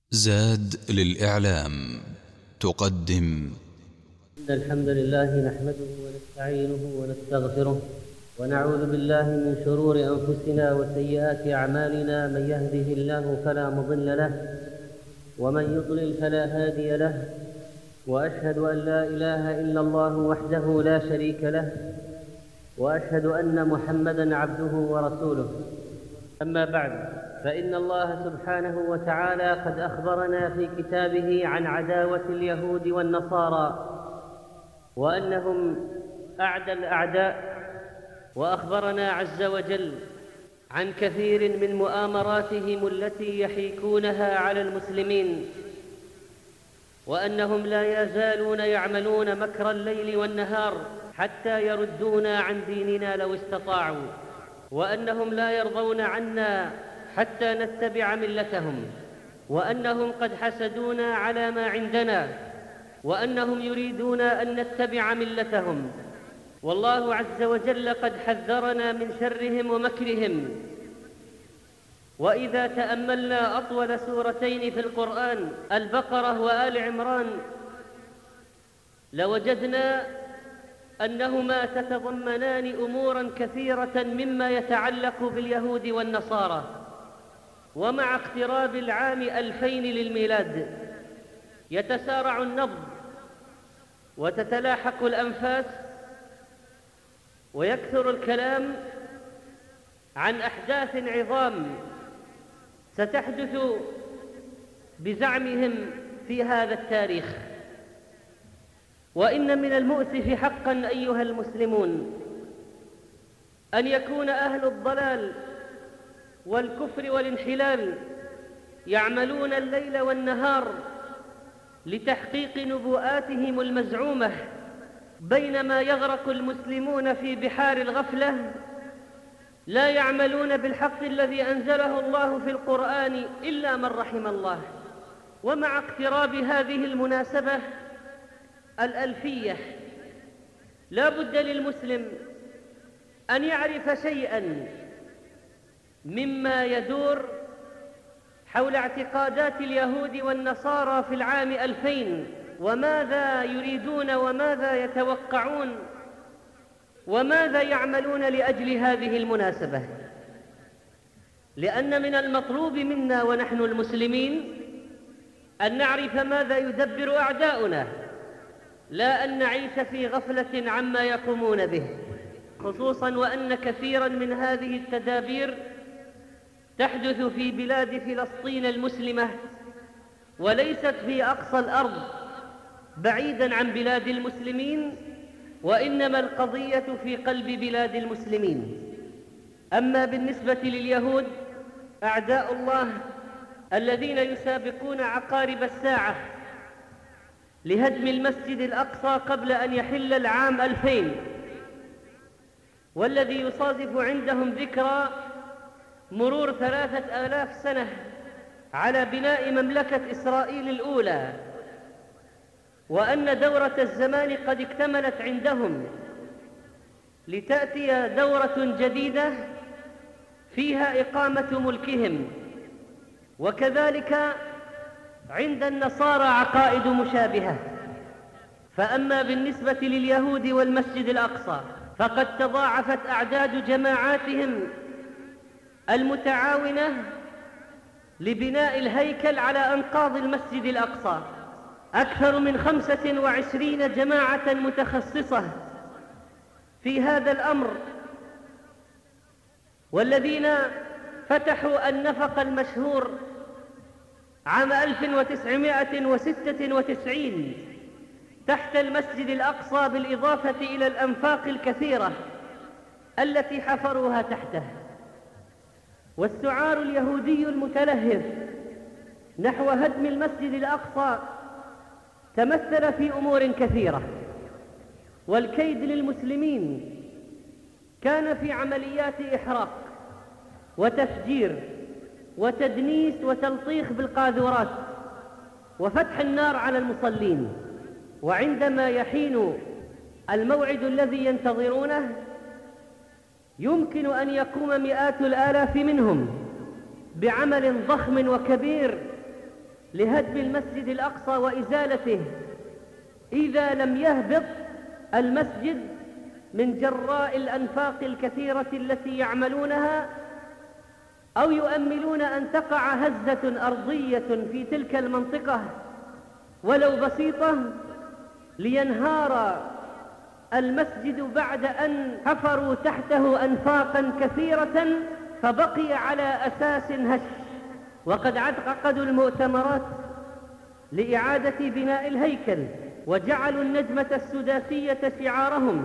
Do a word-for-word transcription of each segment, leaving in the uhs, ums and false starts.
زاد للإعلام تقدم. إن الحمد لله نحمده ونستعينه ونستغفره ونعوذ بالله من شرور أنفسنا وسيئات أعمالنا. من يهده الله فلا مضل له ومن يضلل فلا هادي له، وأشهد أن لا إله إلا الله وحده لا شريك له، وأشهد أن محمدًا عبده ورسوله. أما بعد، فإن الله سبحانه وتعالى قد أخبرنا في كتابه عن عداوة اليهود والنصارى وأنهم أعدى الأعداء، وأخبرنا عز وجل عن كثير من مؤامراتهم التي يحيكونها على المسلمين، وأنهم لا يزالون يعملون مكر الليل والنهار حتى يردونا عن ديننا لو استطاعوا، وأنهم لا يرضون عنا حتى نتبع ملتهم، وأنهم قد حسدونا على ما عندنا، وأنهم يريدون أن نتبع ملتهم. والله عز وجل قد حذرنا من شرهم ومكرهم. وإذا تأملنا أطول سورتين في القرآن، البقرة وآل عمران، لوجدنا أنهما تتضمنان أموراً كثيرة مما يتعلق باليهود والنصارى. ومع اقتراب العام ألفين للميلاد يتسارع النبض وتتلاحق الأنفاس ويكثر الكلام عن أحداث عظام ستحدث بزعمهم في هذا التاريخ. وإن من المؤسف حقا أيها المسلمون أن يكون أهل الضلال والكفر والانحلال يعملون الليل والنهار لتحقيق نبوءاتهم المزعومة، بينما يغرق المسلمون في بحار الغفلة لا يعملون بالحق الذي أنزله الله في القرآن إلا من رحم الله. ومع اقتراب هذه المناسبة الألفية لا بد للمسلم أن يعرف شيئاً مما يدور حول اعتقادات اليهود والنصارى في العام ألفين، وماذا يريدون وماذا يتوقعون وماذا يعملون لأجل هذه المناسبة. لأن من المطلوب منا ونحن المسلمين أن نعرف ماذا يدبر أعداؤنا، لا أن نعيش في غفلة عما يقومون به، خصوصاً وأن كثيراً من هذه التدابير تحدث في بلاد فلسطين المسلمة، وليست في أقصى الأرض بعيداً عن بلاد المسلمين، وإنما القضية في قلب بلاد المسلمين. أما بالنسبة لليهود أعداء الله الذين يسابقون عقارب الساعة لهدم المسجد الأقصى قبل أن يحل العام ألفين، والذي يصادف عندهم ذكرى مرور ثلاثة آلاف سنة على بناء مملكة إسرائيل الأولى، وأن دورة الزمان قد اكتملت عندهم لتأتي دورة جديدة فيها إقامة ملكهم. وكذلك عند النصارى عقائد مشابهة. فأما بالنسبة لليهود والمسجد الأقصى فقد تضاعفت أعداد جماعاتهم المتعاونة لبناء الهيكل على أنقاض المسجد الأقصى، أكثر من خمسة وعشرين جماعة متخصصة في هذا الأمر، والذين فتحوا النفق المشهور عام ألف وتسعمائة وستة وتسعين تحت المسجد الأقصى، بالإضافة إلى الأنفاق الكثيرة التي حفروها تحته. والسعار اليهودي المتلهف نحو هدم المسجد الأقصى تمثل في أمور كثيرة. والكيد للمسلمين كان في عمليات إحراق وتفجير وتدنيس وتلطيخ بالقاذورات وفتح النار على المصلين. وعندما يحين الموعد الذي ينتظرونه يمكن أن يقوم مئات الآلاف منهم بعمل ضخم وكبير لهدم المسجد الأقصى وإزالته إذا لم يهبط المسجد من جراء الأنفاق الكثيرة التي يعملونها، أو يؤملون أن تقع هزة أرضية في تلك المنطقة ولو بسيطة لينهار المسجد بعد أن حفروا تحته أنفاقا كثيرة فبقي على أساس هش. وقد عقدوا المؤتمرات لإعادة بناء الهيكل وجعلوا النجمة السداسية شعارهم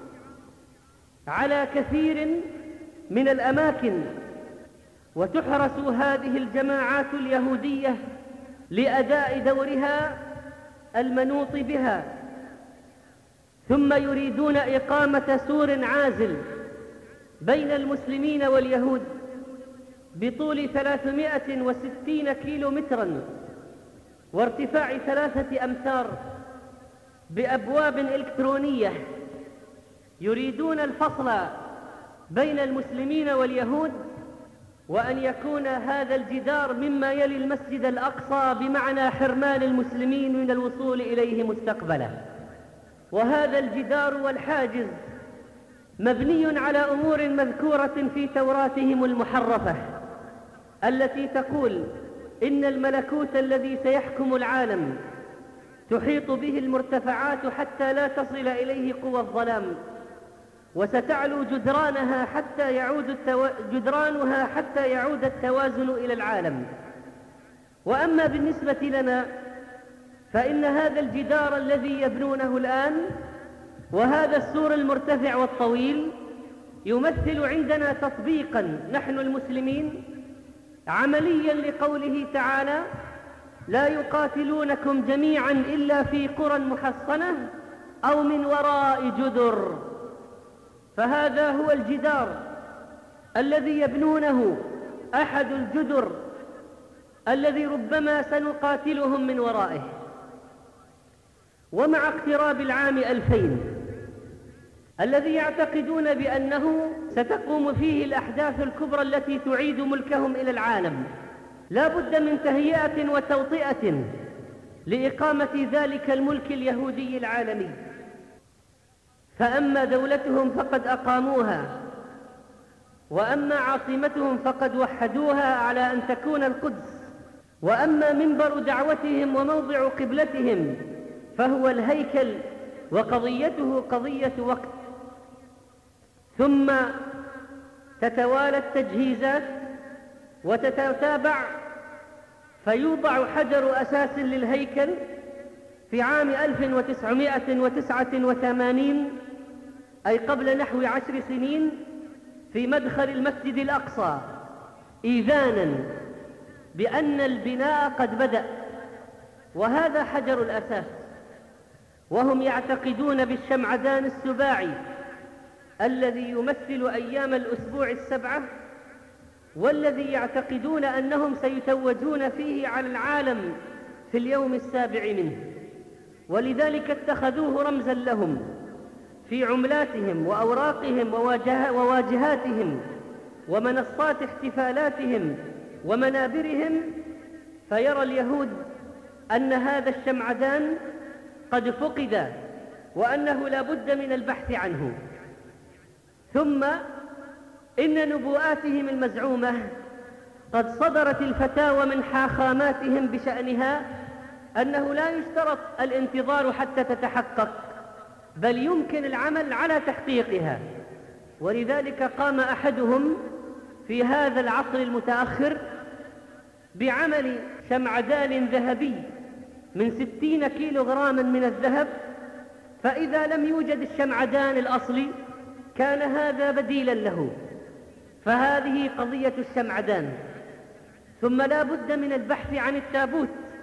على كثير من الأماكن، وتحرس هذه الجماعات اليهودية لأداء دورها المنوط بها، ثم يريدون إقامة سور عازل بين المسلمين واليهود بطول ثلاثمائة وستين كيلو مترا وارتفاع ثلاثة أمتار بأبواب إلكترونية. يريدون الفصل بين المسلمين واليهود، وأن يكون هذا الجدار مما يلي المسجد الأقصى بمعنى حرمان المسلمين من الوصول إليه مستقبلا. وهذا الجدار والحاجز مبني على أمور مذكورة في توراتهم المحرفة التي تقول إن الملكوت الذي سيحكم العالم تحيط به المرتفعات حتى لا تصل إليه قوى الظلام، وستعلو جدرانها حتى يعود التو... جدرانها حتى يعود التوازن إلى العالم. وأما بالنسبة لنا فإن هذا الجدار الذي يبنونه الآن وهذا السور المرتفع والطويل يمثل عندنا تطبيقا نحن المسلمين عمليا لقوله تعالى: لا يقاتلونكم جميعا إلا في قرى محصنة أو من وراء جدر. فهذا هو الجدار الذي يبنونه أحد الجدر الذي ربما سنقاتلهم من ورائه. ومع اقتراب العام ألفين الذي يعتقدون بأنه ستقوم فيه الأحداث الكبرى التي تعيد ملكهم إلى العالم، لا بد من تهيئة وتوطئة لإقامة ذلك الملك اليهودي العالمي. فأما دولتهم فقد أقاموها، وأما عاصمتهم فقد وحدوها على أن تكون القدس، وأما منبر دعوتهم وموضع قبلتهم فهو الهيكل، وقضيته قضية وقت. ثم تتوالى التجهيزات وتتتابع فيوضع حجر أساس للهيكل في عام ألف وتسعمائة وتسعة وثمانين، أي قبل نحو عشر سنين، في مدخل المسجد الأقصى، إيذانا بأن البناء قد بدأ. وهذا حجر الأساس. وهم يعتقدون بالشمعدان السباعي الذي يمثل أيام الأسبوع السبعة، والذي يعتقدون أنهم سيتوجون فيه على العالم في اليوم السابع منه، ولذلك اتخذوه رمزا لهم في عملاتهم وأوراقهم وواجه وواجهاتهم ومنصات احتفالاتهم ومنابرهم. فيرى اليهود أن هذا الشمعدان قد فقد، وأنه لا بد من البحث عنه. ثم إن نبوءاتهم المزعومة قد صدرت الفتاوى من حاخاماتهم بشأنها أنه لا يشترط الانتظار حتى تتحقق، بل يمكن العمل على تحقيقها. ولذلك قام أحدهم في هذا العصر المتأخر بعمل شمعدان ذهبي من ستين كيلو غراما من الذهب، فإذا لم يوجد الشمعدان الأصلي كان هذا بديلا له. فهذه قضية الشمعدان. ثم لا بد من البحث عن التابوت.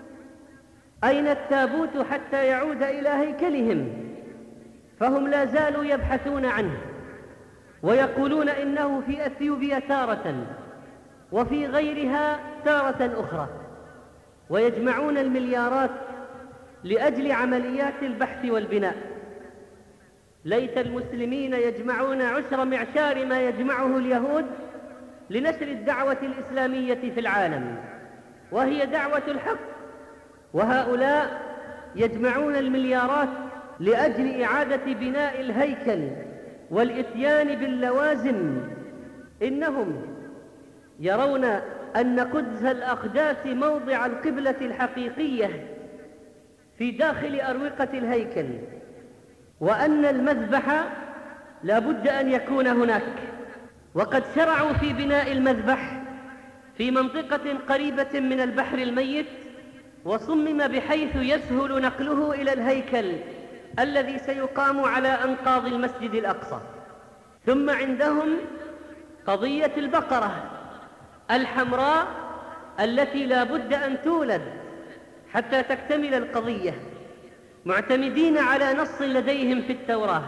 أين التابوت حتى يعود إلى هيكلهم؟ فهم لا زالوا يبحثون عنه، ويقولون إنه في أثيوبيا تارة وفي غيرها تارة أخرى، ويجمعون المليارات لأجل عمليات البحث والبناء. ليت المسلمين يجمعون عشر معشار ما يجمعه اليهود لنشر الدعوة الإسلامية في العالم، وهي دعوة الحق وهؤلاء يجمعون المليارات لأجل إعادة بناء الهيكل والإتيان باللوازم. إنهم يرون أن قدس الأقداس موضع القبلة الحقيقية في داخل أروقة الهيكل، وأن المذبح لا بد أن يكون هناك. وقد شرعوا في بناء المذبح في منطقة قريبة من البحر الميت، وصمم بحيث يسهل نقله إلى الهيكل الذي سيقام على أنقاض المسجد الأقصى. ثم عندهم قضية البقرة الحمراء التي لا بد أن تولد حتى تكتمل القضية، معتمدين على نص لديهم في التوراة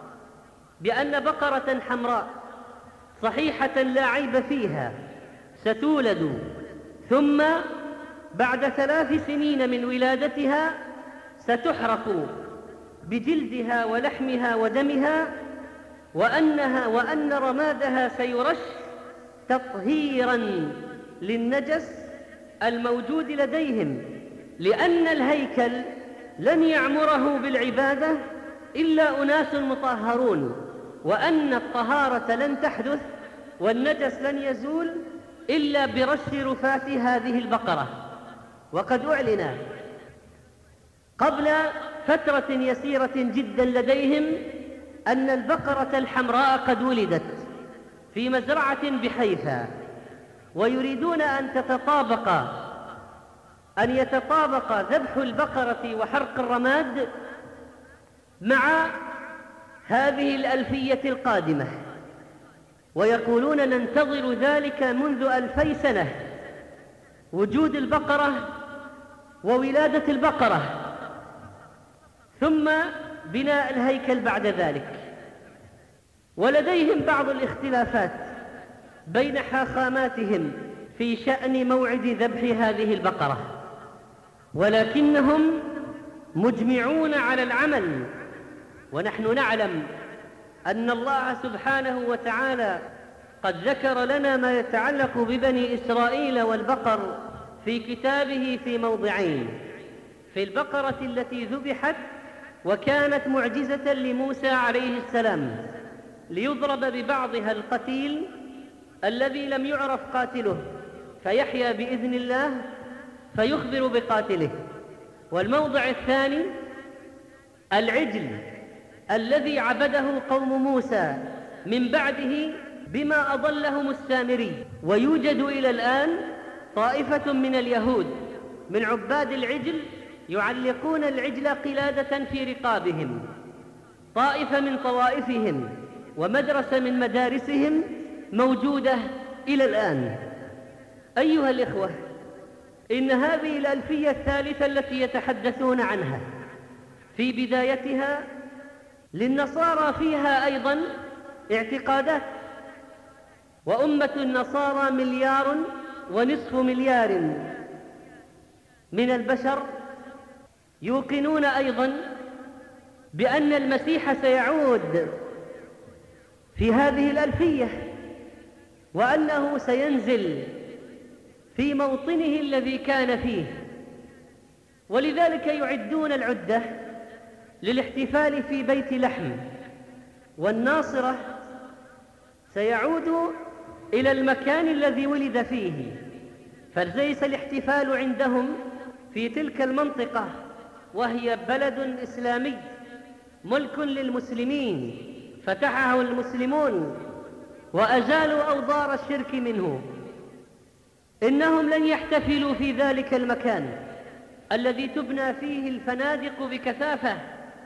بأن بقرة حمراء صحيحة لا عيب فيها ستولد، ثم بعد ثلاث سنين من ولادتها ستحرق بجلدها ولحمها ودمها، وأنها وأن رمادها سيرش تطهيرا للنجس الموجود لديهم، لأن الهيكل لن يعمره بالعبادة إلا أناس مطهرون، وأن الطهارة لن تحدث والنجس لن يزول إلا برش رفات هذه البقرة. وقد أعلن قبل فترة يسيرة جدا لديهم أن البقرة الحمراء قد ولدت في مزرعة بحيفا، ويريدون أن تتطابق أن يتطابق ذبح البقرة وحرق الرماد مع هذه الألفية القادمة، ويقولون ننتظر ذلك منذ ألفي سنة، وجود البقرة وولادة البقرة ثم بناء الهيكل بعد ذلك. ولديهم بعض الاختلافات بين حاخاماتهم في شأن موعد ذبح هذه البقرة، ولكنهم مجمعون على العمل. ونحن نعلم أن الله سبحانه وتعالى قد ذكر لنا ما يتعلق ببني إسرائيل والبقر في كتابه في موضعين: في البقرة التي ذبحت وكانت معجزة لموسى عليه السلام ليضرب ببعضها القتيل الذي لم يعرف قاتله فيحيا بإذن الله فيخبر بقاتله. والموضع الثاني العجل الذي عبده قوم موسى من بعده بما أضلهم السامري. ويوجد إلى الآن طائفة من اليهود من عباد العجل يعلقون العجل قلادة في رقابهم، طائفة من طوائفهم ومدرسة من مدارسهم موجودة إلى الآن. أيها الإخوة، إن هذه الألفية الثالثة التي يتحدثون عنها في بدايتها للنصارى فيها أيضا اعتقادات، وأمة النصارى مليار ونصف مليار من البشر يوقنون أيضا بأن المسيح سيعود في هذه الألفية، وأنه سينزل في موطنه الذي كان فيه، ولذلك يعدون العدة للاحتفال في بيت لحم. والناصرة سيعود إلى المكان الذي ولد فيه، فليس الاحتفال عندهم في تلك المنطقة وهي بلد إسلامي ملك للمسلمين فتحه المسلمون وأزالوا أوضار الشرك منه. إنهم لن يحتفلوا في ذلك المكان الذي تبنى فيه الفنادق بكثافة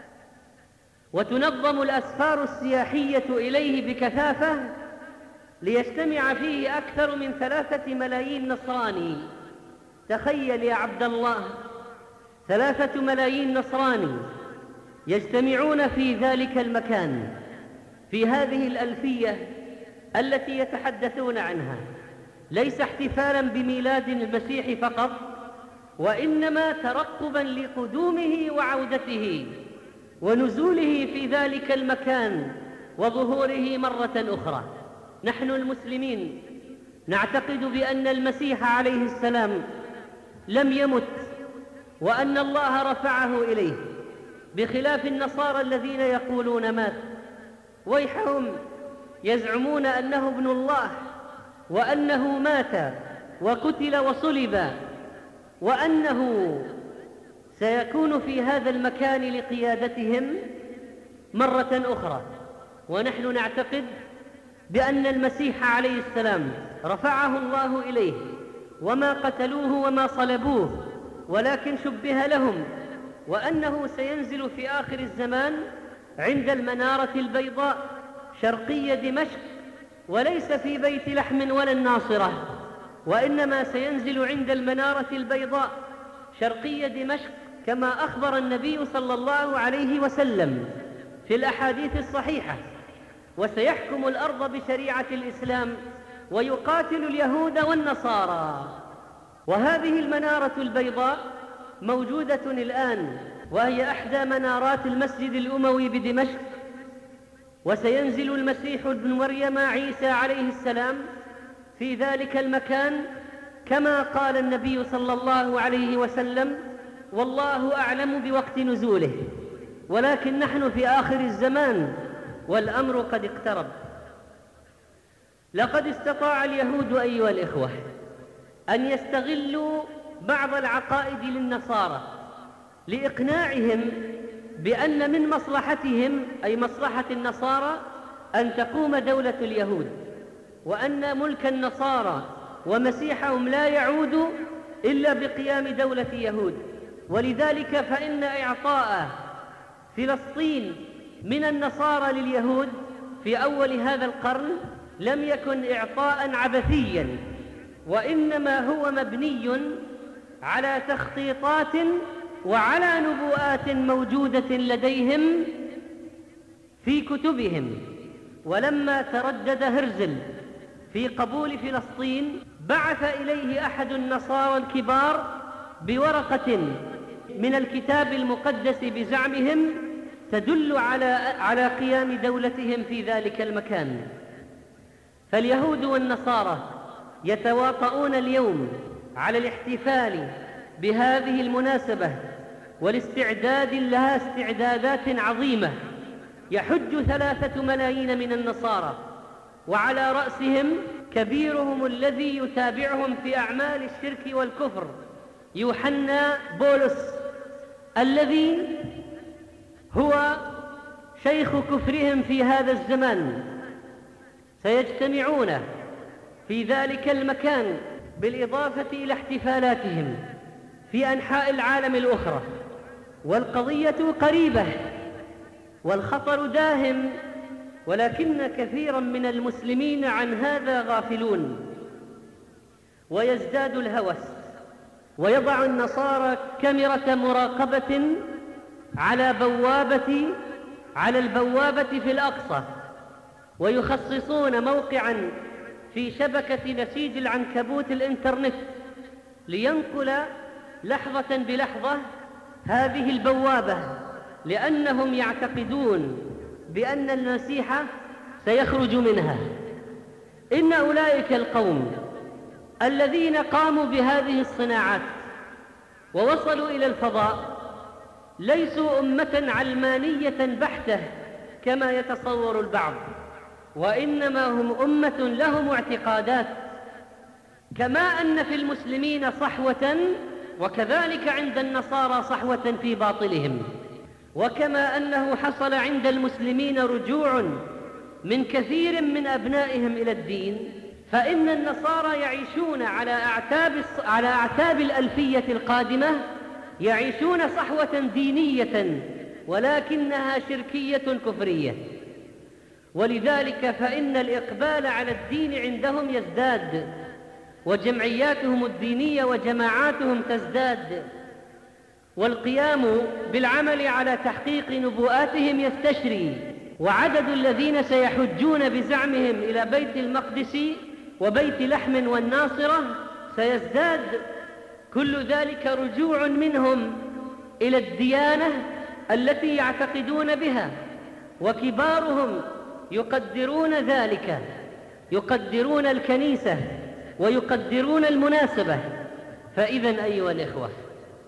وتنظم الأسفار السياحية إليه بكثافة ليجتمع فيه أكثر من ثلاثة ملايين نصراني. تخيل يا عبد الله، ثلاثة ملايين نصراني يجتمعون في ذلك المكان في هذه الألفية التي يتحدثون عنها، ليس احتفالا بميلاد المسيح فقط، وإنما ترقبا لقدومه وعودته ونزوله في ذلك المكان وظهوره مرة أخرى. نحن المسلمين نعتقد بأن المسيح عليه السلام لم يمت وأن الله رفعه إليه، بخلاف النصارى الذين يقولون مات. ويحهم، يزعمون أنه ابن الله وأنه مات وقتل وصلب، وأنه سيكون في هذا المكان لقيادتهم مرة أخرى. ونحن نعتقد بأن المسيح عليه السلام رفعه الله إليه، وما قتلوه وما صلبوه، ولكن شبه لهم، وأنه سينزل في آخر الزمان عند المنارة البيضاء شرقي دمشق، وليس في بيت لحم ولا الناصرة، وإنما سينزل عند المنارة البيضاء شرقي دمشق، كما أخبر النبي صلى الله عليه وسلم في الأحاديث الصحيحة، وسيحكم الأرض بشريعة الإسلام ويقاتل اليهود والنصارى. وهذه المنارة البيضاء موجودة الآن، وهي أحدى منارات المسجد الأموي بدمشق. وسينزل المسيح ابن مريم عيسى عليه السلام في ذلك المكان، كما قال النبي صلى الله عليه وسلم: والله أعلم بوقت نزوله، ولكن نحن في آخر الزمان والأمر قد اقترب. لقد استطاع اليهود أيها الإخوة أن يستغلوا بعض العقائد للنصارى لإقناعهم بأن من مصلحتهم، أي مصلحة النصارى، أن تقوم دولة اليهود، وأن ملك النصارى ومسيحهم لا يعود إلا بقيام دولة يهود. ولذلك فإن إعطاء فلسطين من النصارى لليهود في أول هذا القرن لم يكن إعطاء عبثيا، وإنما هو مبني على تخطيطات وعلى نبوءات موجودة لديهم في كتبهم. ولما تردد هرزل في قبول فلسطين، بعث إليه أحد النصارى الكبار بورقة من الكتاب المقدس بزعمهم تدل على على قيام دولتهم في ذلك المكان. فاليهود والنصارى يتواطؤون اليوم على الاحتفال بهذه المناسبة والاستعداد لها استعدادات عظيمة. يحج ثلاثة ملايين من النصارى، وعلى رأسهم كبيرهم الذي يتابعهم في أعمال الشرك والكفر، يوحنا بولس، الذي هو شيخ كفرهم في هذا الزمان. سيجتمعون في ذلك المكان بالإضافة إلى احتفالاتهم في أنحاء العالم الأخرى، والقضية قريبة والخطر داهم، ولكن كثيرا من المسلمين عن هذا غافلون. ويزداد الهوس، ويضع النصارى كاميرا مراقبة على بوابة على البوابة في الأقصى، ويخصصون موقعا في شبكة نسيج العنكبوت الإنترنت لينقل لحظة بلحظة هذه البوابة، لأنهم يعتقدون بأن المسيح سيخرج منها. إن أولئك القوم الذين قاموا بهذه الصناعات ووصلوا إلى الفضاء ليسوا أمة علمانية بحتة كما يتصور البعض، وإنما هم أمة لهم اعتقادات، كما أن في المسلمين صحوة وكذلك عند النصارى صحوة في باطلهم. وكما أنه حصل عند المسلمين رجوع من كثير من أبنائهم إلى الدين، فإن النصارى يعيشون على أعتاب على أعتاب الألفية القادمة، يعيشون صحوة دينية ولكنها شركية كفرية. ولذلك فإن الإقبال على الدين عندهم يزداد، وجمعياتهم الدينية وجماعاتهم تزداد، والقيام بالعمل على تحقيق نبوءاتهم يستشري، وعدد الذين سيحجون بزعمهم إلى بيت المقدس وبيت لحم والناصرة سيزداد. كل ذلك رجوع منهم إلى الديانة التي يعتقدون بها، وكبارهم يقدرون ذلك، يقدرون الكنيسة ويقدرون المناسبة. فإذا أيها الإخوة،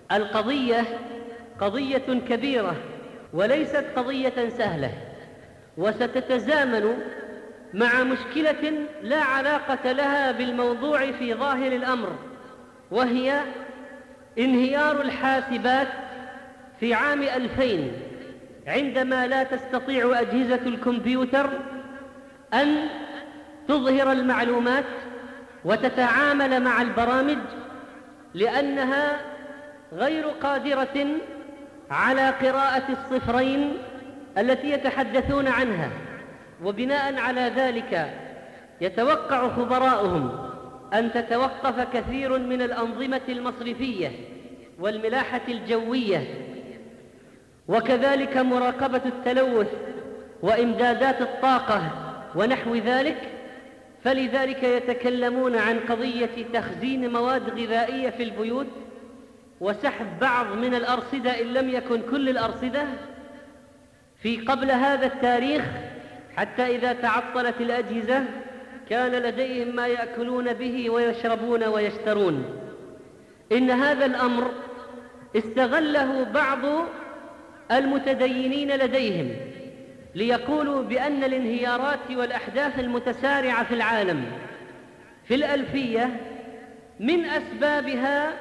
القضية قضية كبيرة وليست قضية سهلة، وستتزامن مع مشكلة لا علاقة لها بالموضوع في ظاهر الأمر، وهي انهيار الحاسبات في عام ألفين، عندما لا تستطيع أجهزة الكمبيوتر أن تظهر المعلومات وتتعامل مع البرامج، لأنها غير قادرة على قراءة الصفرين التي يتحدثون عنها. وبناء على ذلك يتوقع خبراؤهم أن تتوقف كثير من الأنظمة المصرفية والملاحة الجوية، وكذلك مراقبة التلوث وإمدادات الطاقة ونحو ذلك. فلذلك يتكلمون عن قضية تخزين مواد غذائية في البيوت وسحب بعض من الأرصدة إن لم يكن كل الأرصدة في قبل هذا التاريخ، حتى إذا تعطلت الأجهزة كان لديهم ما يأكلون به ويشربون ويشترون. إن هذا الأمر استغله بعض المتدينين لديهم ليقولوا بأن الانهيارات والأحداث المتسارعة في العالم في الألفية من أسبابها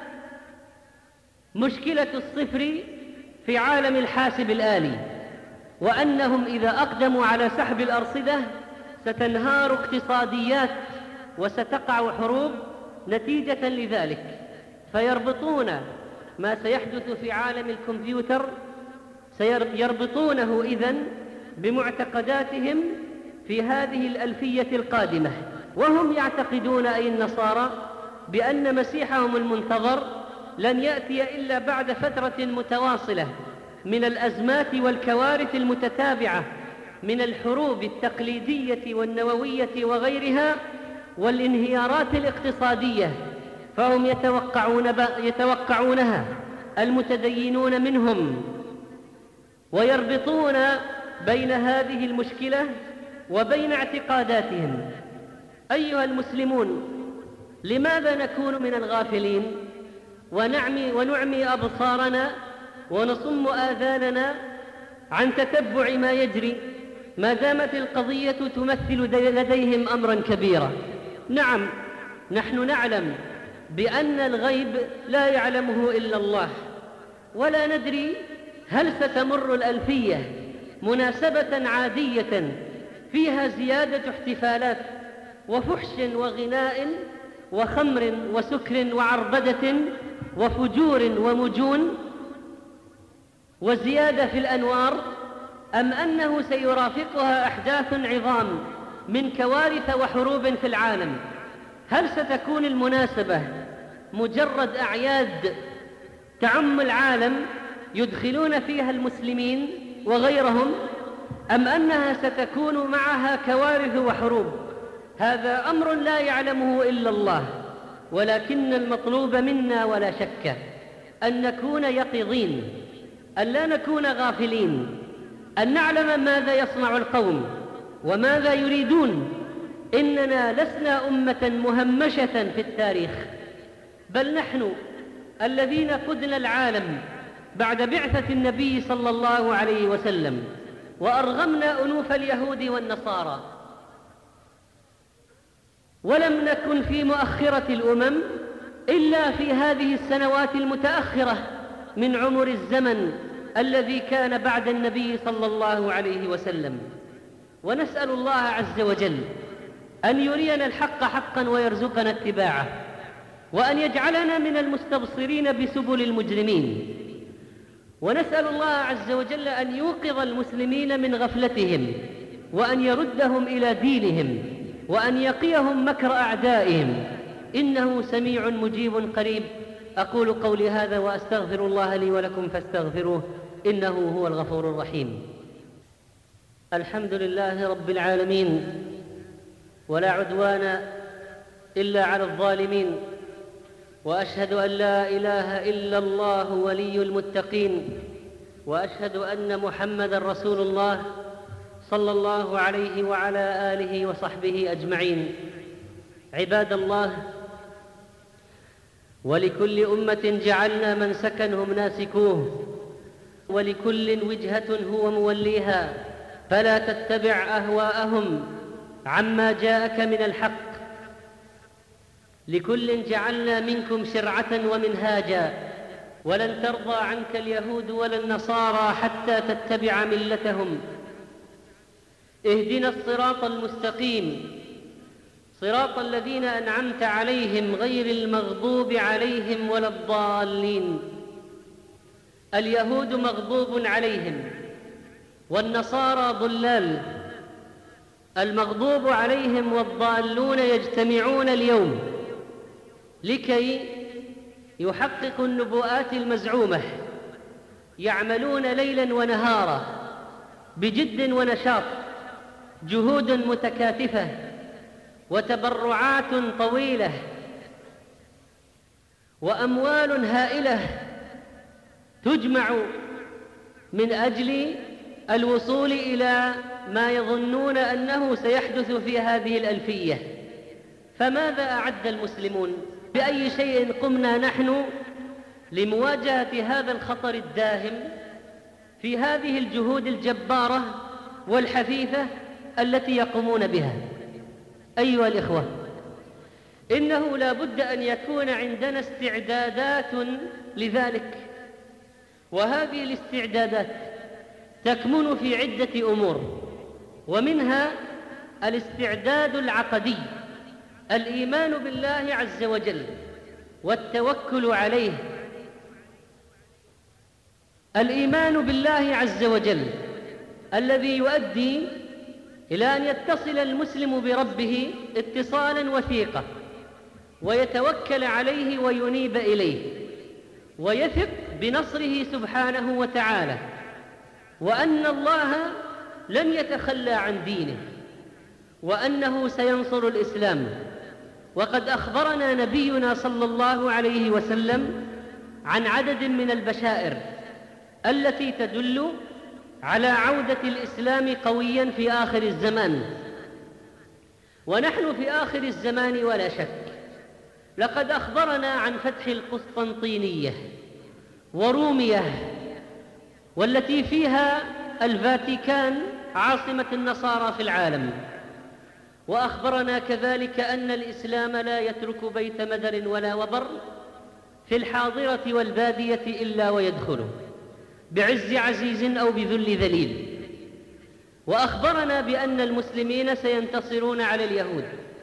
مشكلة الصفر في عالم الحاسب الآلي، وأنهم إذا أقدموا على سحب الأرصدة ستنهار اقتصاديات وستقع حروب نتيجة لذلك. فيربطون ما سيحدث في عالم الكمبيوتر سيربطونه إذن بمعتقداتهم في هذه الألفية القادمة، وهم يعتقدون أي النصارى بأن مسيحهم المنتظر لن يأتي إلا بعد فترة متواصلة من الأزمات والكوارث المتتابعة من الحروب التقليدية والنووية وغيرها والانهيارات الاقتصادية، فهم يتوقعون يتوقعونها المتدينون منهم، ويربطون بين هذه المشكلة وبين اعتقاداتهم. أيها المسلمون، لماذا نكون من الغافلين ونعمي, ونعمي أبصارنا ونصم آذاننا عن تتبع ما يجري ما دامت القضية تمثل لديهم أمرا كبيرا؟ نعم، نحن نعلم بأن الغيب لا يعلمه إلا الله، ولا ندري هل ستمر الألفية مناسبة عادية فيها زيادة احتفالات وفحش وغناء وخمر وسكر وعربدة وفجور ومجون وزيادة في الأنوار، أم أنه سيرافقها أحداث عظام من كوارث وحروب في العالم؟ هل ستكون المناسبة مجرد أعياد تعم العالم يدخلون فيها المسلمين وغيرهم، أم أنها ستكون معها كوارث وحروب؟ هذا أمر لا يعلمه إلا الله، ولكن المطلوب منا ولا شك أن نكون يقظين، أن لا نكون غافلين، أن نعلم ماذا يصنع القوم وماذا يريدون. إننا لسنا أمة مهمشة في التاريخ، بل نحن الذين قدنا العالم بعد بعثة النبي صلى الله عليه وسلم، وأرغمنا أنوف اليهود والنصارى، ولم نكن في مؤخرة الأمم إلا في هذه السنوات المتأخرة من عمر الزمن الذي كان بعد النبي صلى الله عليه وسلم. ونسأل الله عز وجل أن يرينا الحق حقا ويرزقنا اتباعه، وأن يجعلنا من المستبصرين بسبل المجرمين. ونسأل الله عز وجل أن يوقظ المسلمين من غفلتهم، وأن يردهم إلى دينهم، وأن يقيهم مكر أعدائهم، إنه سميع مجيب قريب. أقول قولي هذا وأستغفر الله لي ولكم فاستغفروه إنه هو الغفور الرحيم. الحمد لله رب العالمين، ولا عدوان إلا على الظالمين، وأشهد أن لا إله إلا الله ولي المتقين، وأشهد أن محمدًا رسول الله صلى الله عليه وعلى آله وصحبه أجمعين. عباد الله، ولكل أمة جعلنا منسكا هم ناسكوه ولكل وجهة هو موليها فلا تتبع أهواءهم عما جاءك من الحق لكل جعلنا منكم شرعة ومنهاجا ولن ترضى عنك اليهود ولا النصارى حتى تتبع ملتهم اهدنا الصراط المستقيم صراط الذين أنعمت عليهم غير المغضوب عليهم ولا الضالين. اليهود مغضوب عليهم والنصارى ضلال، المغضوب عليهم والضالون يجتمعون اليوم لكي يحققوا النبوءات المزعومة، يعملون ليلا ونهارا بجد ونشاط، جهود متكاتفة وتبرعات طويلة وأموال هائلة تجمع من أجل الوصول إلى ما يظنون أنه سيحدث في هذه الألفية. فماذا أعد المسلمون؟ بأي شيء قمنا نحن لمواجهة هذا الخطر الداهم في هذه الجهود الجبارة والحثيثة التي يقومون بها؟ أيها الإخوة، إنه لا بد أن يكون عندنا استعدادات لذلك، وهذه الاستعدادات تكمن في عدة أمور، ومنها الاستعداد العقدي، الإيمان بالله عز وجل والتوكل عليه. الإيمان بالله عز وجل الذي يؤدي إلى أن يتصل المسلم بربه اتصالا وثيقا ويتوكل عليه وينيب إليه ويثق بنصره سبحانه وتعالى، وأن الله لن يتخلى عن دينه وأنه سينصر الإسلام. وقد أخبرنا نبينا صلى الله عليه وسلم عن عدد من البشائر التي تدل على عودة الإسلام قويا في آخر الزمان، ونحن في آخر الزمان ولا شك. لقد أخبرنا عن فتح القسطنطينية ورومية، والتي فيها الفاتيكان عاصمة النصارى في العالم، وأخبرنا كذلك أن الإسلام لا يترك بيت مدر ولا وبر في الحاضرة والبادية إلا ويدخله بعز عزيز أو بذل ذليل. وأخبرنا بأن المسلمين سينتصرون على اليهود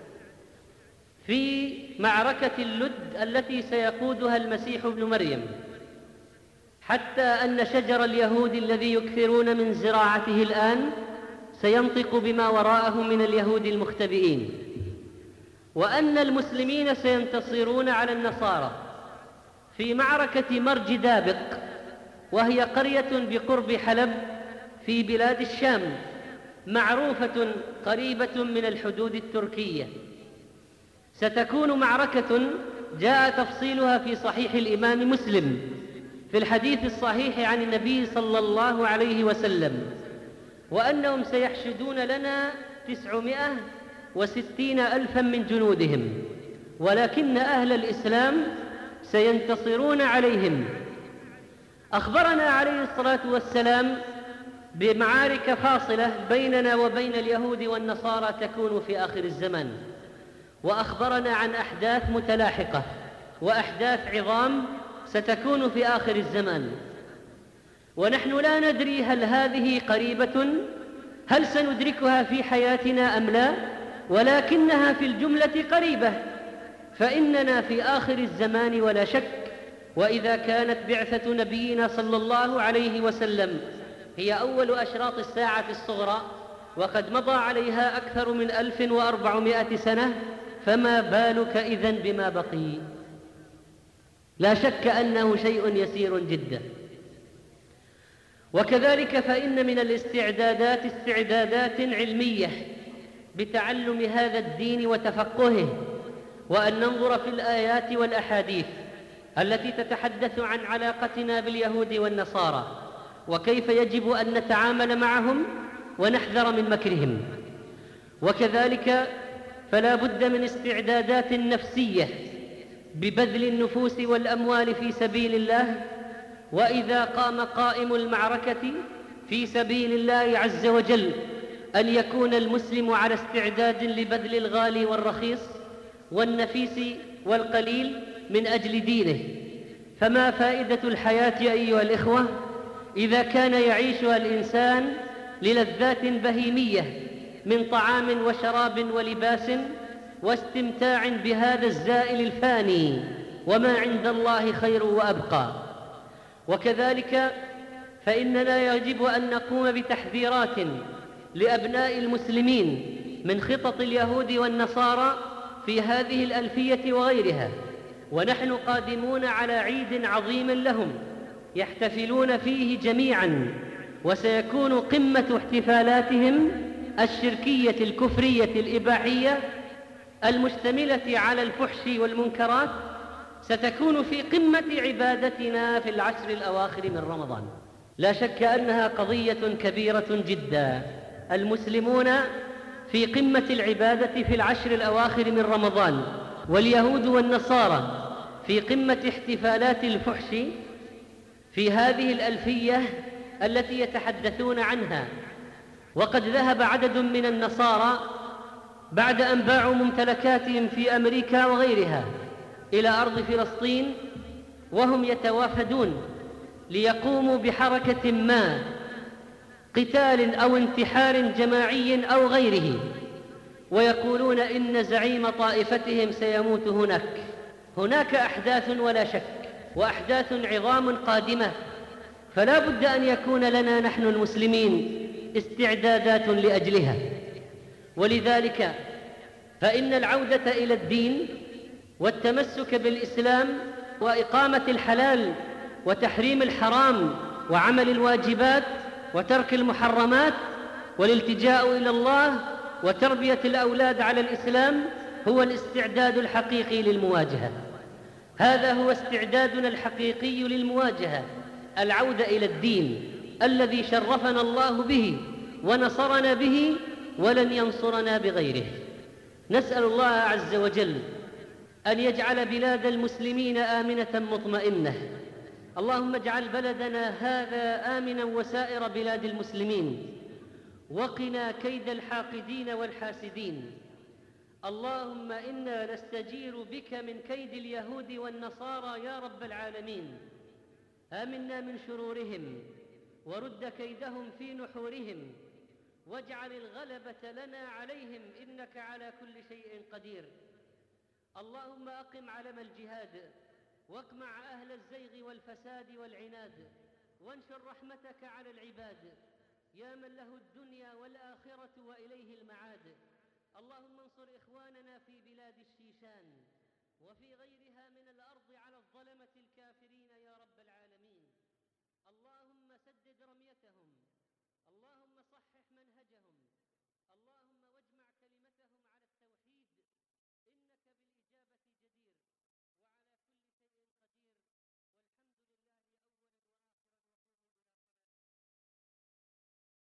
في معركة اللد التي سيقودها المسيح ابن مريم، حتى أن شجر اليهود الذي يكثرون من زراعته الآن سينطق بما وراءه من اليهود المختبئين، وأن المسلمين سينتصرون على النصارى في معركة مرج دابق، وهي قرية بقرب حلب في بلاد الشام، معروفة قريبة من الحدود التركية. ستكون معركة جاء تفصيلها في صحيح الإمام مسلم في الحديث الصحيح عن النبي صلى الله عليه وسلم، وأنهم سيحشدون لنا تسعمائة وستين ألفا من جنودهم، ولكن أهل الإسلام سينتصرون عليهم. أخبرنا عليه الصلاة والسلام بمعارك فاصلة بيننا وبين اليهود والنصارى تكون في آخر الزمان، وأخبرنا عن أحداث متلاحقة وأحداث عظام ستكون في آخر الزمان، ونحن لا ندري هل هذه قريبة، هل سندركها في حياتنا أم لا، ولكنها في الجملة قريبة، فإننا في آخر الزمان ولا شك. وإذا كانت بعثة نبينا صلى الله عليه وسلم هي أول أشراط الساعة الصغرى وقد مضى عليها أكثر من ألف وأربعمائة سنة، فما بالك إذن بما بقي؟ لا شك أنه شيء يسير جدا. وكذلك فإن من الاستعدادات استعدادات علمية بتعلم هذا الدين وتفقهه، وأن ننظر في الآيات والأحاديث التي تتحدث عن علاقتنا باليهود والنصارى وكيف يجب أن نتعامل معهم ونحذر من مكرهم. وكذلك فلا بد من استعدادات نفسية ببذل النفوس والأموال في سبيل الله، وإذا قام قائم المعركة في سبيل الله عز وجل أن يكون المسلم على استعداد لبذل الغالي والرخيص والنفيس والقليل من أجل دينه. فما فائدة الحياة أيها الإخوة إذا كان يعيشها الإنسان للذات بهيمية من طعام وشراب ولباس واستمتاع بهذا الزائل الفاني، وما عند الله خير وأبقى. وكذلك فإننا يجب أن نقوم بتحذيرات لأبناء المسلمين من خطط اليهود والنصارى في هذه الألفية وغيرها، ونحن قادمون على عيد عظيم لهم يحتفلون فيه جميعا، وسيكون قمة احتفالاتهم الشركية الكفرية الإباحية المشتملة على الفحش والمنكرات، ستكون في قمة عبادتنا في العشر الأواخر من رمضان. لا شك أنها قضية كبيرة جدا. المسلمون في قمة العبادة في العشر الأواخر من رمضان، واليهود والنصارى في قمة احتفالات الفحش في هذه الألفية التي يتحدثون عنها. وقد ذهب عدد من النصارى بعد أن باعوا ممتلكاتهم في أمريكا وغيرها إلى أرض فلسطين، وهم يتوافدون ليقوموا بحركة ما، قتال أو انتحار جماعي أو غيره، ويقولون إن زعيم طائفتهم سيموت هناك. هناك أحداث ولا شك، وأحداث عظام قادمة، فلا بد أن يكون لنا نحن المسلمين استعدادات لأجلها. ولذلك فإن العودة إلى الدين والتمسك بالإسلام وإقامة الحلال وتحريم الحرام وعمل الواجبات وترك المحرمات والالتجاء إلى الله وتربية الأولاد على الإسلام هو الاستعداد الحقيقي للمواجهة. هذا هو استعدادنا الحقيقي للمواجهة، العودة إلى الدين الذي شرفنا الله به ونصرنا به ولن ينصرنا بغيره. نسأل الله عز وجل أن يجعل بلاد المسلمين آمنة مطمئنة. اللهم اجعل بلدنا هذا آمنا وسائر بلاد المسلمين، وقنا كيد الحاقدين والحاسدين. اللهم إنا نستجير بك من كيد اليهود والنصارى يا رب العالمين. آمنا من شرورهم ورد كيدهم في نحورهم، واجعل الغلبة لنا عليهم إنك على كل شيء قدير. اللهم أقم علم الجهاد، واقمع أهل الزيغ والفساد والعناد، وانشر رحمتك على العباد يا من له الدنيا والآخرة وإليه المعاد. اللهم انصر إخواننا في بلاد الشيشان وفي غيرها من الأرض على الظلمة الكافرين يا رب العالمين. اللهم سدد رميتهم، اللهم صحح منهجهم.